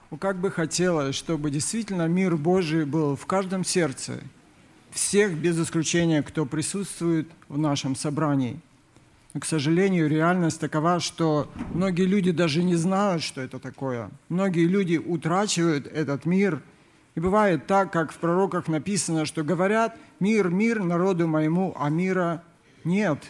Как бы хотелось, чтобы действительно мир Божий был в каждом сердце, всех без исключения, кто присутствует в нашем собрании. Но, к сожалению, реальность такова, что многие люди даже не знают, что это такое. Многие люди утрачивают этот мир. И бывает так, как в пророках написано, что говорят: «Мир, мир народу моему», а мира нет.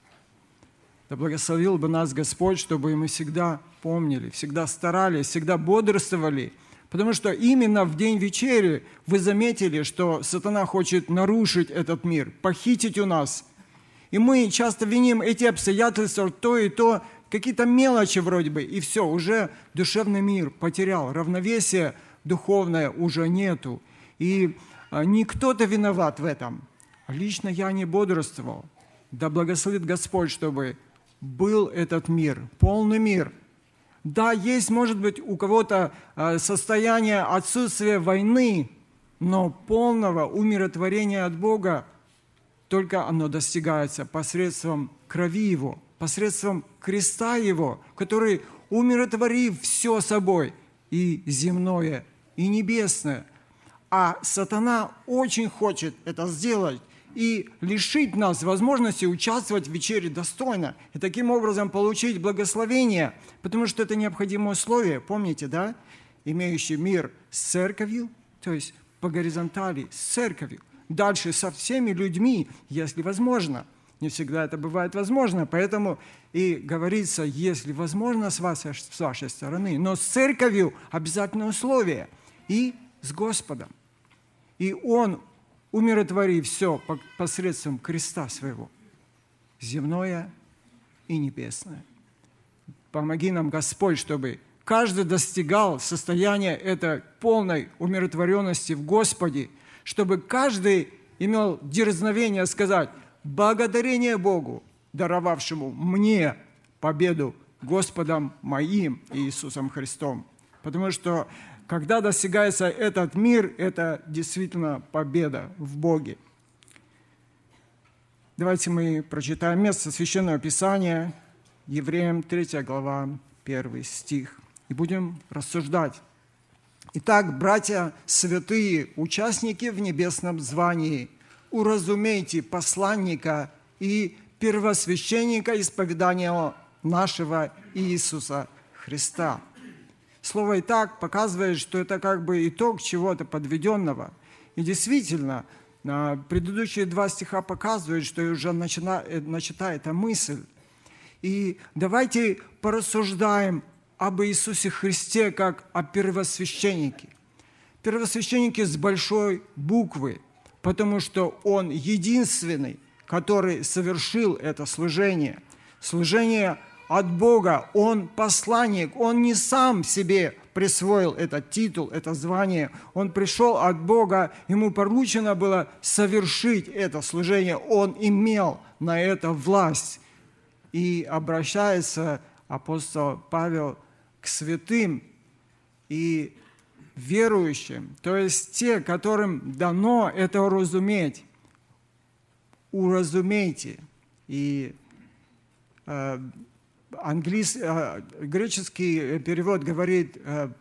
Да благословил бы нас Господь, чтобы мы всегда помнили, всегда старались, всегда бодрствовали. Потому что именно в день вечери вы заметили, что сатана хочет нарушить этот мир, похитить у нас. И мы часто виним эти обстоятельства, то и то, какие-то мелочи вроде бы, и все, уже душевный мир потерял, равновесие духовное уже нету. И не кто-то виноват в этом. Лично я не бодрствовал. Да благословит Господь, чтобы был этот мир, полный мир. Да, есть, может быть, у кого-то состояние отсутствия войны, но полного умиротворения от Бога только оно достигается посредством крови Его, посредством креста Его, который, умиротворив все собой, и земное, и небесное. А сатана очень хочет это сделать и лишить нас возможности участвовать в вечере достойно, и таким образом получить благословение, потому что это необходимое условие, помните, да? Имеющий мир с церковью, то есть по горизонтали с церковью, дальше со всеми людьми, если возможно. Не всегда это бывает возможно, поэтому и говорится, если возможно с вашей стороны, но с церковью обязательное условие, и с Господом. И Он, умиротворив все посредством креста своего, земное и небесное. Помоги нам, Господь, чтобы каждый достигал состояния этой полной умиротворенности в Господе, чтобы каждый имел дерзновение сказать: благодарение Богу, даровавшему мне победу Господом моим Иисусом Христом. Потому что когда достигается этот мир, это действительно победа в Боге. Давайте мы прочитаем место Священного Писания, Евреям 3 глава, 1 стих, и будем рассуждать. Итак, братья святые, участники в небесном звании, уразумейте посланника и первосвященника исповедания нашего Иисуса Христа. Слово «итак» показывает, что это как бы итог чего-то подведенного. И действительно, предыдущие 2 стиха показывают, что уже начата эта мысль. И давайте порассуждаем об Иисусе Христе как о первосвященнике. Первосвященнике с большой буквы, потому что Он единственный, который совершил это служение. Служение от Бога. Он посланник, Он не сам себе присвоил этот титул, это звание. Он пришел от Бога, Ему поручено было совершить это служение. Он имел на это власть. И обращается апостол Павел к святым и верующим, то есть те, которым дано это уразуметь. Уразумейте. И греческий перевод говорит: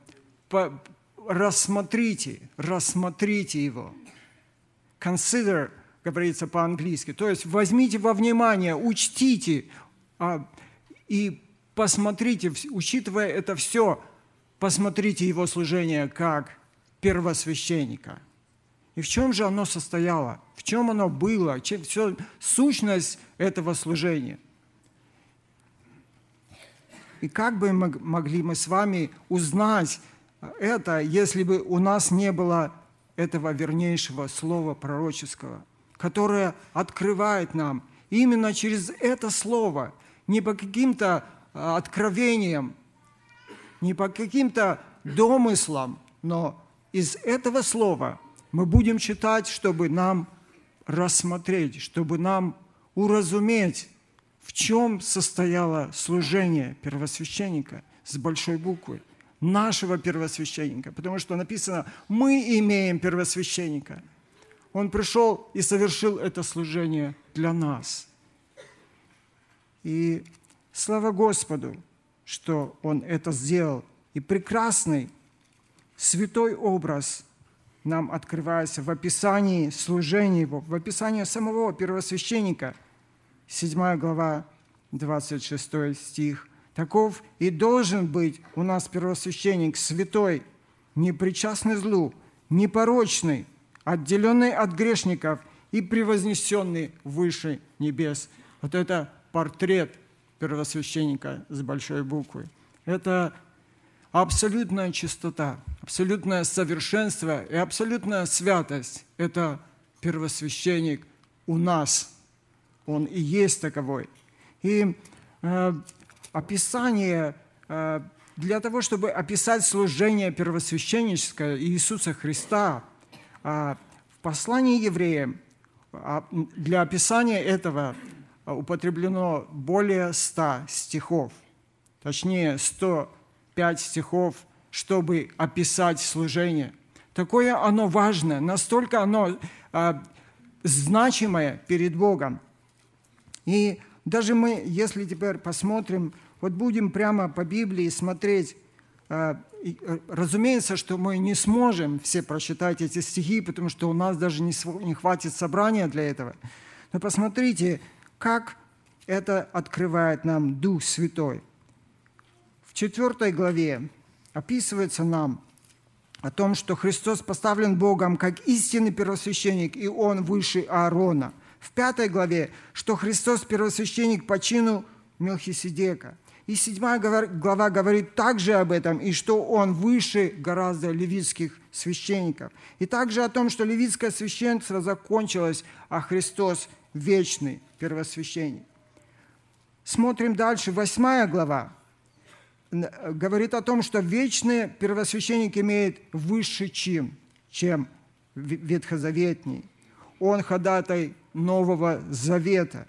рассмотрите его. Consider, говорится по-английски. То есть возьмите во внимание, учтите и посмотрите, учитывая это все, посмотрите его служение как первосвященника. И в чем же оно состояло? В чем оно было? Все, сущность этого служения. И как бы могли мы с вами узнать это, если бы у нас не было этого вернейшего слова пророческого, которое открывает нам именно через это слово, не по каким-то откровениям, не по каким-то домыслам, но из этого слова мы будем читать, чтобы нам рассмотреть, чтобы нам уразуметь, в чем состояло служение первосвященника с большой буквы, нашего первосвященника, потому что написано: мы имеем первосвященника. Он пришел и совершил это служение для нас. И слава Господу, что Он это сделал. И прекрасный святой образ нам открывается в описании служения Его, в описании самого первосвященника. 7 глава, 26 стих. «Таков и должен быть у нас первосвященник святой, непричастный злу, непорочный, отделенный от грешников и превознесенный выше небес». Вот это портрет первосвященника с большой буквы. Это абсолютная чистота, абсолютное совершенство и абсолютная святость. Это первосвященник у нас. Он и есть таковой. И описание, для того, чтобы описать служение первосвященническое Иисуса Христа, в послании евреям для описания этого употреблено более 100 стихов, точнее 105 стихов, чтобы описать служение. Такое оно важное, настолько оно значимое перед Богом. И даже мы, если теперь посмотрим, вот будем прямо по Библии смотреть, разумеется, что мы не сможем все прочитать эти стихи, потому что у нас даже не хватит собрания для этого. Но посмотрите, как это открывает нам Дух Святой. В 4 главе описывается нам о том, что Христос поставлен Богом как истинный первосвященник, и Он выше Аарона. В 5 главе, что Христос первосвященник по чину Мелхиседека. И 7 глава говорит также об этом, и что Он выше гораздо левитских священников. И также о том, что левитское священство закончилось, а Христос вечный первосвященник. Смотрим дальше, 8 глава говорит о том, что вечный первосвященник имеет высший чин, чем ветхозаветний. Он ходатай Нового Завета.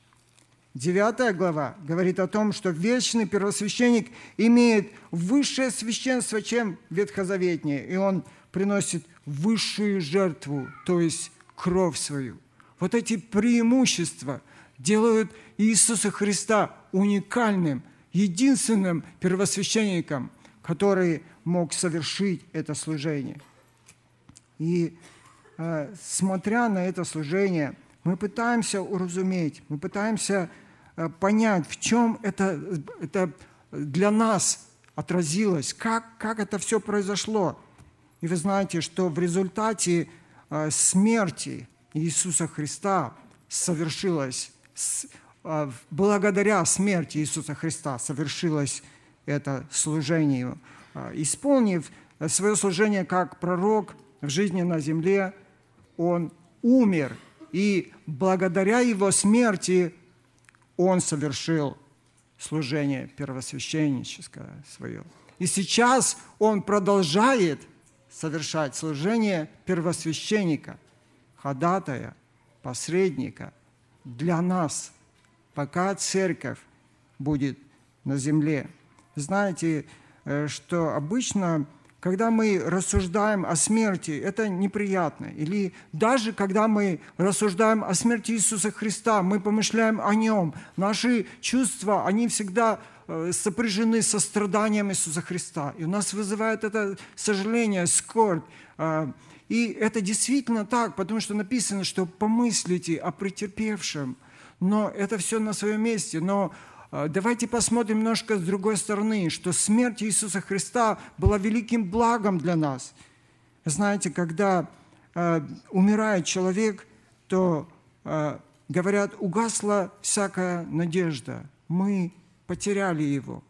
9 глава говорит о том, что вечный первосвященник имеет высшее священство, чем ветхозаветнее, и он приносит высшую жертву, то есть кровь свою. Вот эти преимущества делают Иисуса Христа уникальным, единственным первосвященником, который мог совершить это служение. И смотря на это служение, мы пытаемся уразуметь, мы пытаемся понять, в чем это для нас отразилось, как это все произошло. И вы знаете, что в результате смерти Иисуса Христа совершилось, благодаря смерти Иисуса Христа совершилось это служение. Исполнив свое служение как пророк в жизни на земле, Он умер, и благодаря Его смерти Он совершил служение первосвященническое свое. И сейчас Он продолжает совершать служение первосвященника, ходатая, посредника для нас, пока церковь будет на земле. Знаете, что обычно, когда мы рассуждаем о смерти, это неприятно. Или даже когда мы рассуждаем о смерти Иисуса Христа, мы помышляем о Нем. Наши чувства, они всегда сопряжены со страданием Иисуса Христа. И у нас вызывает это сожаление, скорбь. И это действительно так, потому что написано, что помыслите о претерпевшем. Но это все на своем месте. Но давайте посмотрим немножко с другой стороны, что смерть Иисуса Христа была великим благом для нас. Знаете, когда умирает человек, то, говорят, угасла всякая надежда. Мы потеряли его.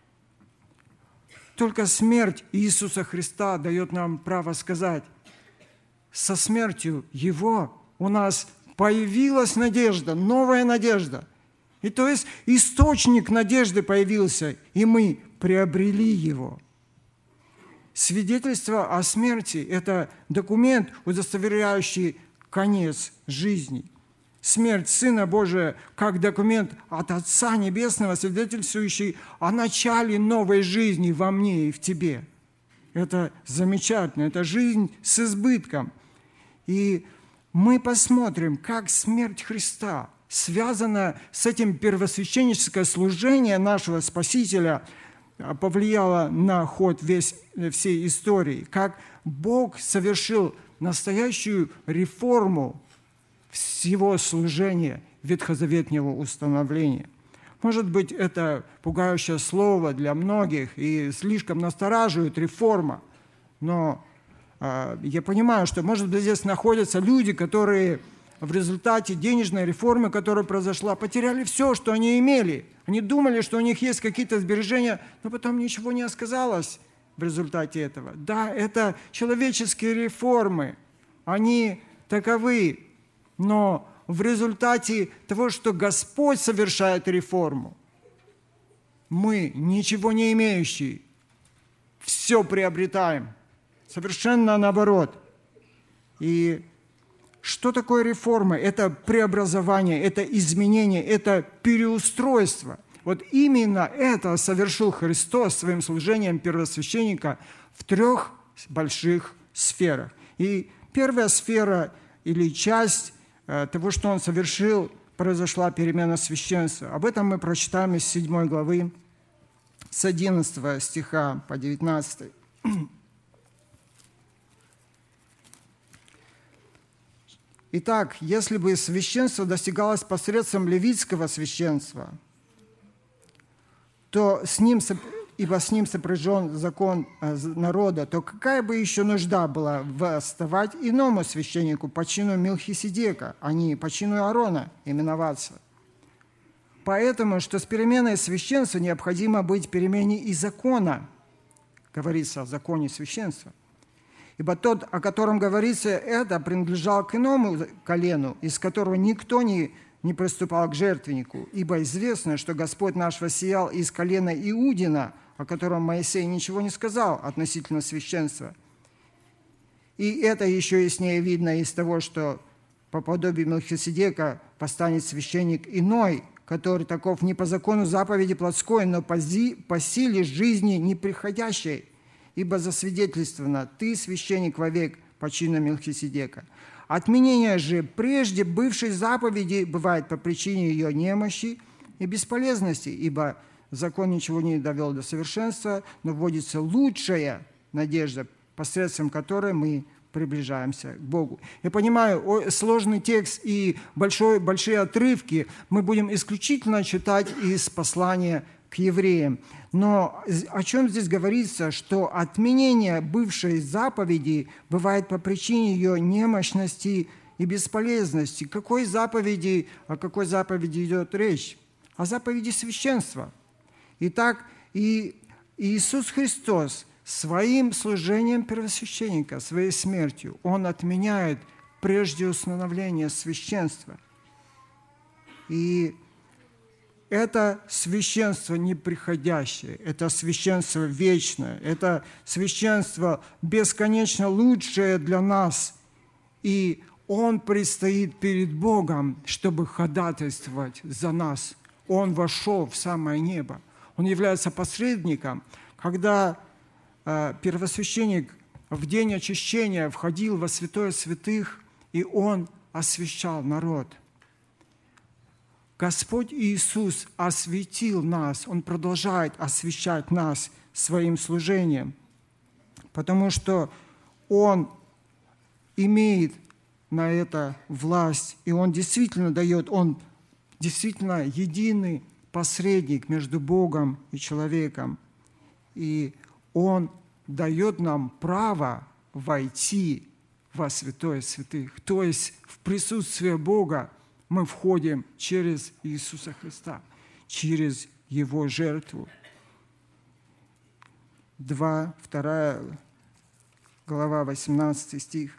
Только смерть Иисуса Христа дает нам право сказать, со смертью Его у нас появилась надежда, новая надежда. И то есть источник надежды появился, и мы приобрели его. Свидетельство о смерти – это документ, удостоверяющий конец жизни. Смерть Сына Божия как документ от Отца Небесного, свидетельствующий о начале новой жизни во мне и в тебе. Это замечательно, это жизнь с избытком. И мы посмотрим, как смерть Христа связана с этим первосвященническое служение нашего Спасителя, повлияло на ход всей истории, как Бог совершил настоящую реформу всего служения ветхозаветного установления. Может быть, это пугающее слово для многих и слишком настораживает реформа, но я понимаю, что, может быть, здесь находятся люди, которые в результате денежной реформы, которая произошла, потеряли все, что они имели. Они думали, что у них есть какие-то сбережения, но потом ничего не сказалось в результате этого. Да, это человеческие реформы, они таковы, но в результате того, что Господь совершает реформу, мы, ничего не имеющие, все приобретаем. Совершенно наоборот. И что такое реформа? Это преобразование, это изменение, это переустройство. Вот именно это совершил Христос своим служением первосвященника в 3 больших сферах. И первая сфера или часть того, что Он совершил, произошла перемена священства. Об этом мы прочитаем из 7 главы, с 11 стиха по 19. Итак, если бы священство достигалось посредством левитского священства, то ибо с ним сопряжен закон народа, то какая бы еще нужда была восставать иному священнику по чину Мелхиседека, а не по чину Аарона именоваться? Поэтому, что с переменой священства необходимо быть перемене и закона, говорится о законе священства. Ибо тот, о котором говорится это, принадлежал к иному колену, из которого никто не приступал к жертвеннику. Ибо известно, что Господь наш воссиял из колена Иудина, о котором Моисей ничего не сказал относительно священства. И это еще яснее видно из того, что по подобию Мелхиседека постанет священник иной, который таков не по закону заповеди плотской, но по силе жизни неприходящей. Ибо засвидетельствовано: ты священник вовек по чину Мелхиседека. Отменение же прежде бывшей заповеди бывает по причине ее немощи и бесполезности, ибо закон ничего не довел до совершенства, но вводится лучшая надежда, посредством которой мы приближаемся к Богу. Я понимаю, сложный текст и большие отрывки мы будем исключительно читать из послания к евреям. Но о чем здесь говорится? Что отменение бывшей заповеди бывает по причине ее немощности и бесполезности. О какой заповеди идет речь? О заповеди священства. Итак, и Иисус Христос своим служением первосвященника, своей смертью, Он отменяет прежде установление священства. И это священство неприходящее, это священство вечное, это священство бесконечно лучшее для нас. И Он предстоит перед Богом, чтобы ходатайствовать за нас. Он вошел в самое небо. Он является посредником. Когда первосвященник в день очищения входил во святое святых, и Он освящал народ. Господь Иисус осветил нас, Он продолжает освящать нас своим служением, потому что Он имеет на это власть, и Он действительно дает, Он действительно единый посредник между Богом и человеком, и Он дает нам право войти во святое святых, то есть в присутствие Бога. Мы входим через Иисуса Христа, через Его жертву. 2 глава, 18 стих.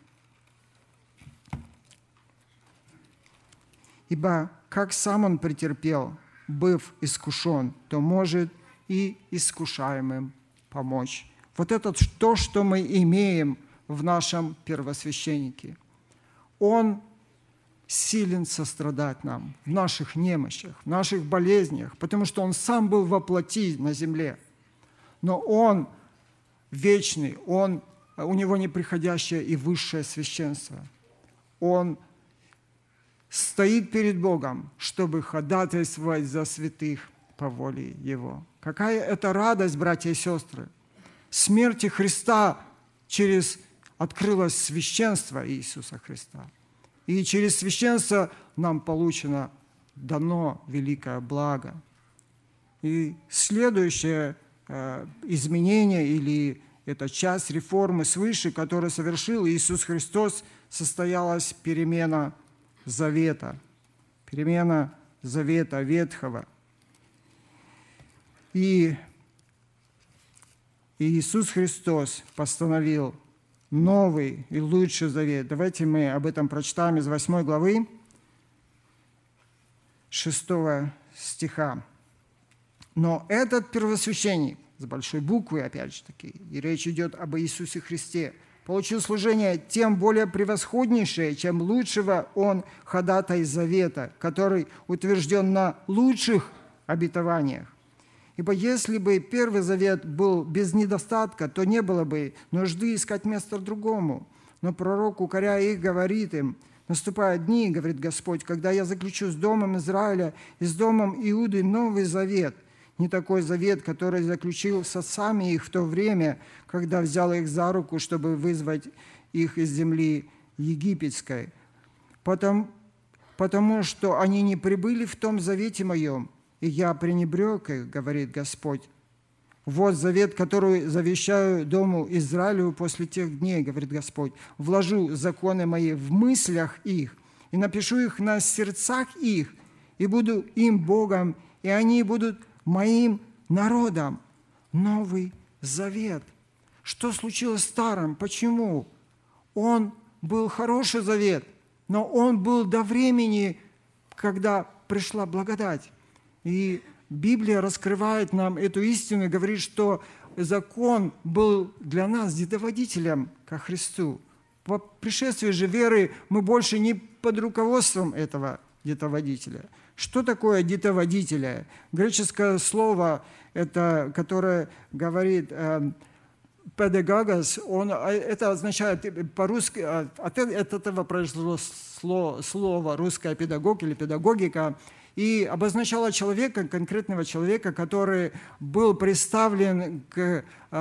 «Ибо как сам Он претерпел, быв искушен, то может и искушаемым помочь». Вот это то, что мы имеем в нашем первосвященнике. Он силен сострадать нам в наших немощах, в наших болезнях, потому что Он сам был во плоти на земле. Но Он вечный, у Него неприходящее и высшее священство. Он стоит перед Богом, чтобы ходатайствовать за святых, по воле Его. Какая это радость, братья и сестры! Смерти Христа открылось священство Иисуса Христа. И через священство нам дано великое благо. И следующее изменение или эта часть реформы свыше, которую совершил Иисус Христос, состоялась перемена завета. Перемена завета ветхого. И Иисус Христос постановил новый и лучший завет. Давайте мы об этом прочитаем из 8 главы, 6 стиха. «Но этот первосвященник», с большой буквы, опять же таки, и речь идет об Иисусе Христе, получил служение тем более превосходнейшее, чем лучшего он ходатай завета, который утвержден на лучших обетованиях. Ибо если бы первый завет был без недостатка, то не было бы нужды искать место другому. Но пророк, укоряя их, говорит им: «Наступают дни, — говорит Господь, — когда я заключу с домом Израиля и с домом Иуды новый завет, не такой завет, который заключил с отцами их в то время, когда взял их за руку, чтобы вызвать их из земли египетской. Потому что они не прибыли в том завете моем, и я пренебрег их, говорит Господь. Вот завет, который завещаю дому Израилю после тех дней, говорит Господь. Вложу законы мои в мыслях их, и напишу их на сердцах их, и буду им Богом, и они будут моим народом». Новый завет. Что случилось с старым? Почему? Он был хороший завет, но он был до времени, когда пришла благодать. И Библия раскрывает нам эту истину и говорит, что закон был для нас детоводителем ко Христу. По пришествии же веры мы больше не под руководством этого детоводителя. Что такое детоводителя? Греческое слово, которое говорит «педагогос», это означает по-русски, от этого произошло слово русское «педагог» или «педагогика», и обозначало человека, конкретного человека, который был представлен к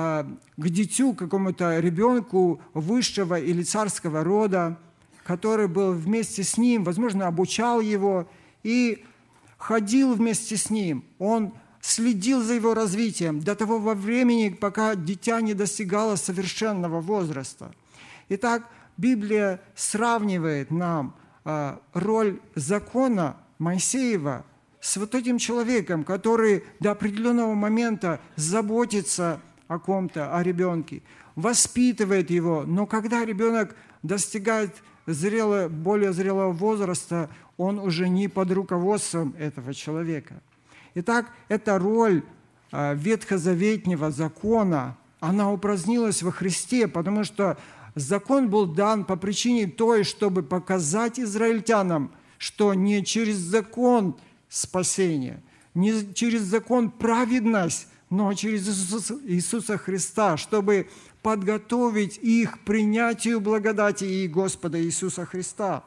дитю, какому-то ребенку высшего или царского рода, который был вместе с ним, возможно, обучал его и ходил вместе с ним. Он следил за его развитием до того времени, пока дитя не достигало совершенного возраста. Итак, Библия сравнивает нам роль закона Моисеева с вот этим человеком, который до определенного момента заботится о ком-то, о ребенке, воспитывает его, но когда ребенок достигает более зрелого возраста, он уже не под руководством этого человека. Итак, эта роль ветхозаветнего закона, она упразднилась во Христе, потому что закон был дан по причине той, чтобы показать израильтянам, что не через закон спасение, не через закон праведность, но через Иисуса Христа, чтобы подготовить их к принятию благодати и Господа Иисуса Христа.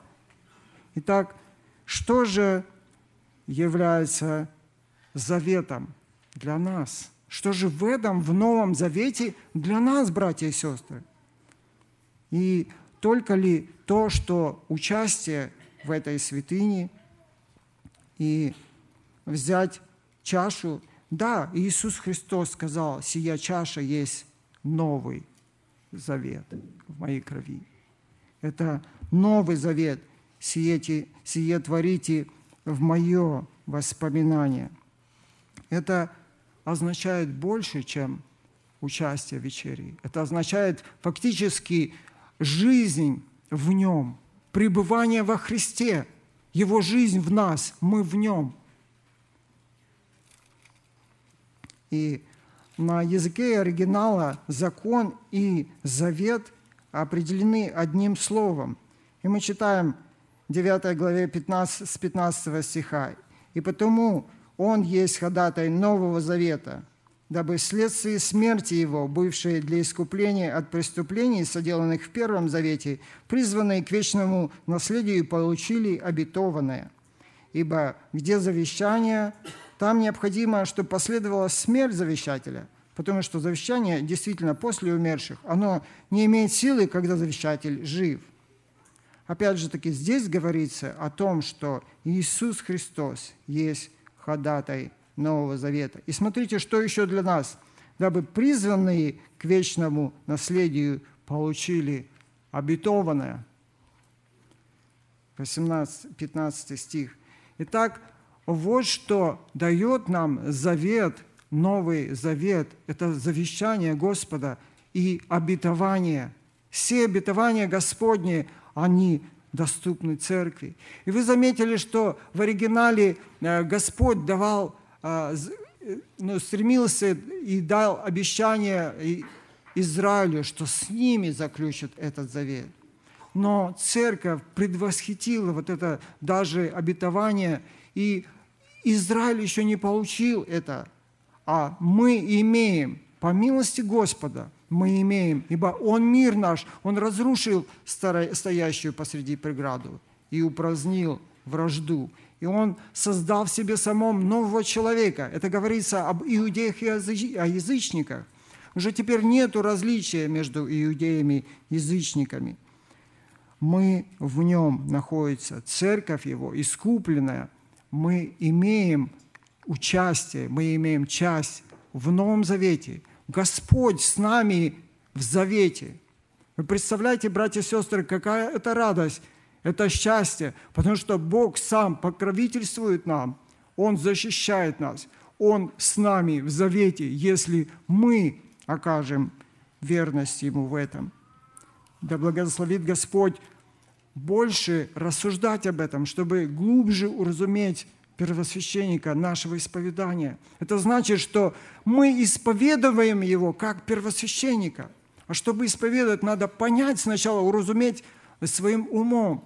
Итак, что же является заветом для нас? Что же в Новом Завете для нас, братья и сестры? И только ли то, что участие в этой святыне и взять чашу? Да, Иисус Христос сказал: «Сия чаша есть новый завет в моей крови». Это новый завет, сие творите в мое воспоминание. Это означает больше, чем участие в вечере. Это означает фактически жизнь в Нем, пребывание во Христе, Его жизнь в нас, мы в Нем. И на языке оригинала закон и завет определены одним словом. И мы читаем в 9 главе с 15 стиха. «И потому Он есть ходатай нового завета, дабы вследствие смерти Его, бывшей для искупления от преступлений, соделанных в Первом Завете, призванные к вечному наследию, получили обетованное. Ибо где завещание, Там необходимо, чтобы последовала смерть завещателя, потому что завещание действительно после умерших, оно не имеет силы, когда завещатель жив. Опять же таки, здесь говорится о том, что Иисус Христос есть ходатай Нового Завета. И смотрите, что еще для нас, дабы призванные к вечному наследию получили обетованное. 15 стих. Итак, вот что дает нам завет, Новый Завет. Это завещание Господа и обетование. Все обетования Господни, они доступны церкви. И вы заметили, что в оригинале Господь давал, стремился и дал обещание Израилю, что с ними заключит этот завет. Но церковь предвосхитила вот это даже обетование, и Израиль еще не получил это, а мы имеем, по милости Господа, мы имеем, ибо Он мир наш, Он разрушил стоящую посреди преграду и упразднил вражду. И Он создал в себе самом нового человека. Это говорится об иудеях и о язычниках. Уже теперь нет различия между иудеями и язычниками. Мы в Нем находится, церковь Его, искупленная. Мы имеем участие, мы имеем часть в Новом Завете. Господь с нами в завете. Вы представляете, братья и сестры, какая это радость, это счастье, потому что Бог сам покровительствует нам, Он защищает нас, Он с нами в завете, если мы окажем верность Ему в этом. Да благословит Господь больше рассуждать об этом, чтобы глубже уразуметь первосвященника нашего исповедания. Это значит, что мы исповедуем его как первосвященника. А чтобы исповедовать, надо понять сначала, уразуметь своим умом.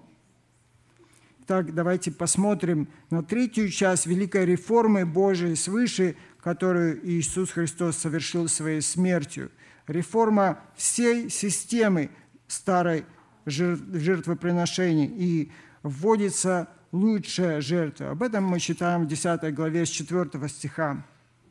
Так, давайте посмотрим на третью часть великой реформы Божией свыше, которую Иисус Христос совершил своей смертью. Реформа всей системы старой жертвоприношений. И вводится лучшая жертва. Об этом мы читаем в 10 главе с 4 стиха.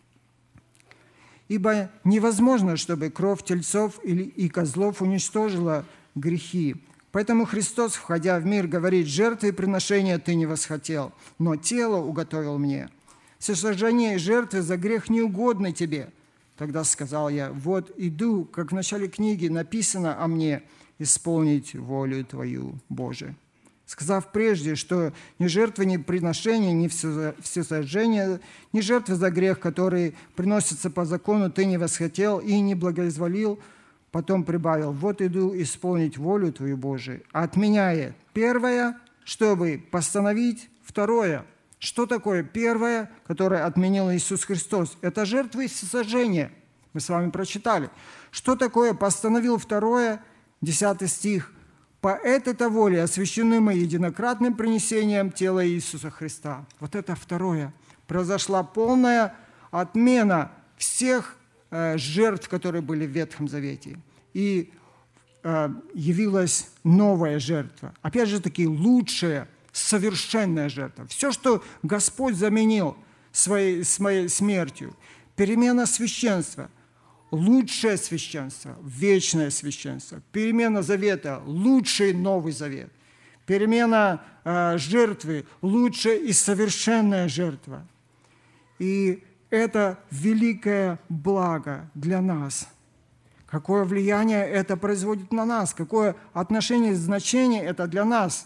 «Ибо невозможно, чтобы кровь тельцов и козлов уничтожила грехи. Поэтому Христос, входя в мир, говорит: жертвы и приношения ты не восхотел, но тело уготовил мне. Всесожжение и жертвы за грех не угодны тебе. Тогда сказал я: вот иду, как в начале книги написано о мне, исполнить волю Твою, Боже». Сказав прежде, что ни жертвы, ни приношения, ни всесожжения, ни жертвы за грех, которые приносятся по закону, ты не восхотел и не благоизволил, потом прибавил: вот иду исполнить волю Твою, Божию, отменяя первое, чтобы постановить второе. Что такое первое, которое отменил Иисус Христос? Это жертвы и всесожжения. Мы с вами прочитали. Что такое постановил второе? 10 стих. «По этой-то воле освящены мы единократным принесением тела Иисуса Христа». Вот это второе. Произошла полная отмена всех жертв, которые были в Ветхом Завете. И явилась новая жертва. Опять же таки, лучшая, совершенная жертва. Все, что Господь заменил своей смертью. Перемена священства. Лучшее священство, вечное священство. Перемена завета, лучший Новый Завет. Перемена жертвы, лучшая и совершенная жертва. И это великое благо для нас. Какое влияние это производит на нас, какое отношение, значение это для нас.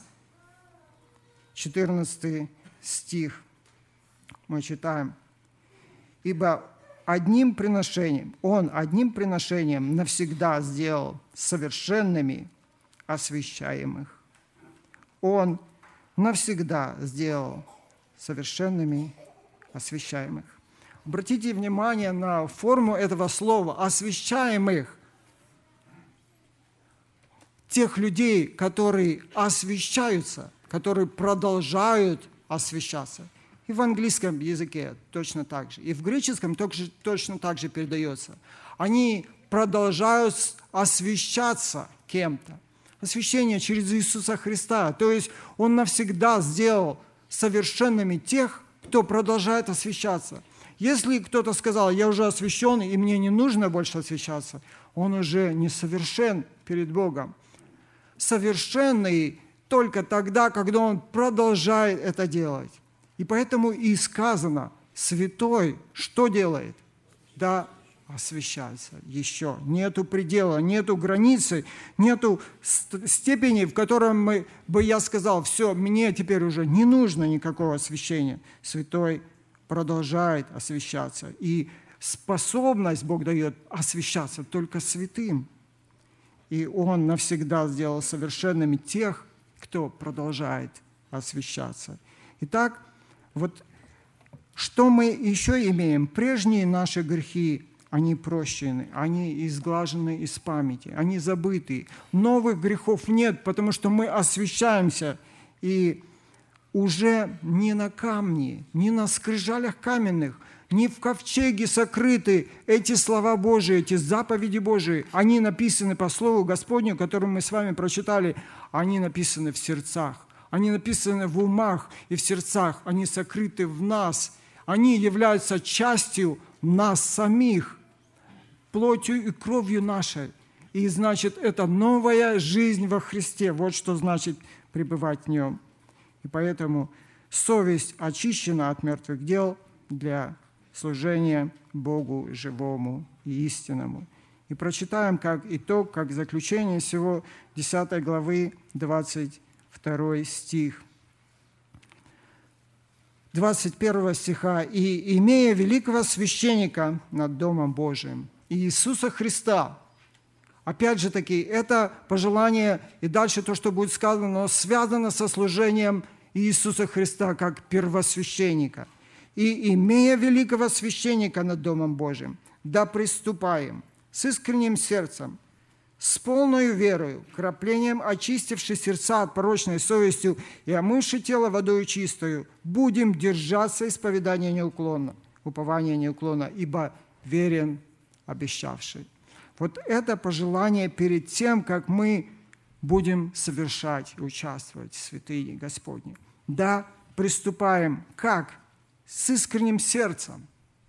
14 стих мы читаем. «Ибо одним приношением навсегда сделал совершенными освящаемых». Он навсегда сделал совершенными освящаемых. Обратите внимание на форму этого слова «освящаемых». Тех людей, которые освящаются, которые продолжают освящаться. И в английском языке точно так же. И в греческом точно так же передается. Они продолжают освящаться кем-то. Освящение через Иисуса Христа. То есть Он навсегда сделал совершенными тех, кто продолжает освящаться. Если кто-то сказал, я уже освящен, и мне не нужно больше освящаться, он уже несовершен перед Богом. Совершенный только тогда, когда он продолжает это делать. И поэтому и сказано, святой что делает? Да, освящается еще. Нету предела, нету границы, нету степени, в котором я сказал, все, мне теперь уже не нужно никакого освящения. Святой продолжает освящаться. И способность Бог дает освящаться только святым. И Он навсегда сделал совершенными тех, кто продолжает освящаться. Итак, вот что мы еще имеем? Прежние наши грехи, они прощены, они изглажены из памяти, они забыты. Новых грехов нет, потому что мы освящаемся, и уже не на камне, не на скрижалях каменных, не в ковчеге сокрыты эти слова Божии, эти заповеди Божии. Они написаны по Слову Господню, которое мы с вами прочитали, они написаны в сердцах, они написаны в умах и в сердцах, они сокрыты в нас, они являются частью нас самих, плотью и кровью нашей. И значит, это новая жизнь во Христе. Вот что значит пребывать в Нем. И поэтому совесть очищена от мертвых дел для служения Богу живому и истинному. И прочитаем как итог, как заключение всего 10 главы, 22 стих. 21 стиха. «И, имея великого священника над Домом Божиим, Иисуса Христа». Опять же таки, это пожелание, и дальше то, что будет сказано, но связано со служением Иисуса Христа как первосвященника. «И, имея великого священника над Домом Божиим, да приступаем с искренним сердцем, с полною верою, краплением очистивши сердца от порочной совестью и омывши тело водою чистою, будем держаться исповедания неуклонно, упования неуклонно, ибо верен обещавший». Вот это пожелание перед тем, как мы будем совершать и участвовать в святыне Господней. Да, приступаем как? С искренним сердцем,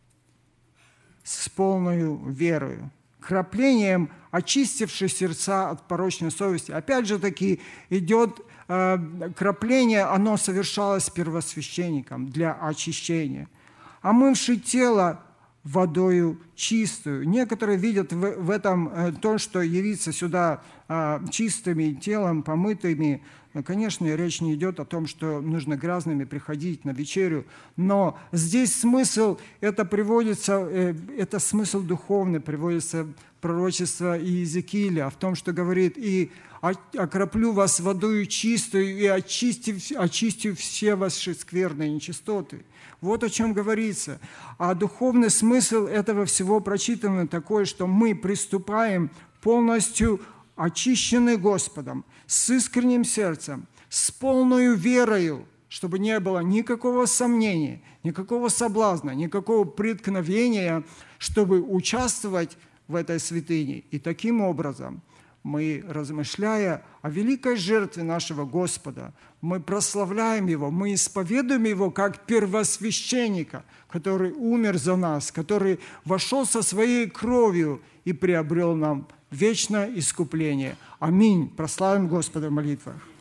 с полною верою, краплением очистивши сердца от порочной совести. Опять же таки идет крапление, оно совершалось первосвященником для очищения. Омывши тело водою чистую. Некоторые видят в этом то, что явиться сюда чистыми телом, помытыми. Конечно, речь не идет о том, что нужно грязными приходить на вечерю, но здесь смысл, это приводится, это смысл духовный, приводится пророчество Иезекииля, в том, что говорит, «И окроплю вас водою чистую, и очистю все ваши скверные нечистоты». Вот о чем говорится. А духовный смысл этого всего прочитано такой, что мы приступаем полностью очищены Господом, с искренним сердцем, с полною верою, чтобы не было никакого сомнения, никакого соблазна, никакого преткновения, чтобы участвовать в этой святыне. И таким образом мы, размышляя о великой жертве нашего Господа, мы прославляем Его, мы исповедуем Его как первосвященника, который умер за нас, который вошел со своей кровью и приобрел нам вечное искупление. Аминь. Прославим Господа в молитвах.